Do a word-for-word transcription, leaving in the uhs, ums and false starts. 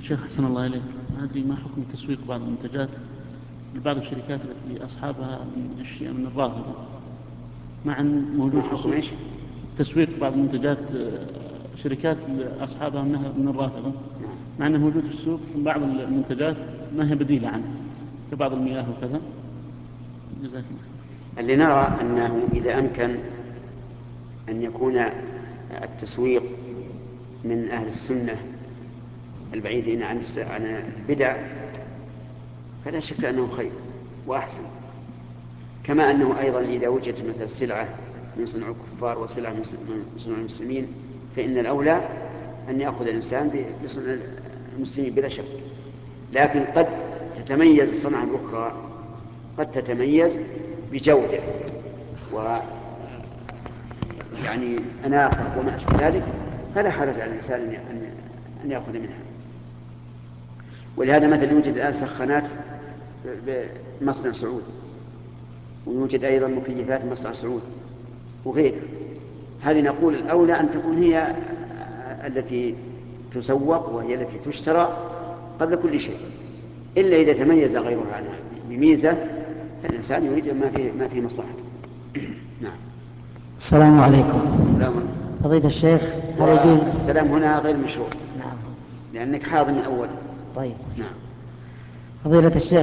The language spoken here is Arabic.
شيخ أحسن الله إليك، ما أدري ما حكم تسويق بعض المنتجات لبعض الشركات التي أصحابها من الشيء من الرافضة، مع أن موجود في السوق تسويق بعض المنتجات شركات أصحابها من الرافضة، مع أنه موجود في السوق بعض المنتجات ما هي بديلة عنه كبعض المياه وكذا. جزاك الله. اللي نرى أنه إذا أمكن أن يكون التسويق من أهل السنة البعيدين عن البدع فلا شك أنه خير وأحسن، كما أنه أيضا إذا وجدت مثل سلعة من صنع الكفار وسلعة من صنع المسلمين فإن الأولى أن يأخذ الإنسان بصنع المسلمين بلا شك. لكن قد تتميز الصنعة الأخرى، قد تتميز بجودة و يعني أناقة وما أشبه ذلك، فلا حرج على الإنسان أن يأخذ منها. ولهذا مثلا يوجد الآن سخانات بمصنع سعود، ويوجد أيضا مكيفات مصنع سعود وغيره. هذه نقول الأولى أن تكون هي التي تسوق وهي التي تشترى قبل كل شيء، إلا إذا تميز غيرها عنها بميزة فالإنسان يريد ما فيه, ما فيه مصلحة. نعم. السلام عليكم. السلام. فضيلة الشيخ هل يجوز السلام هنا غير مشروع؟ نعم، لأنك حاضر من أول. طيب. نعم. فضيلة الشيخ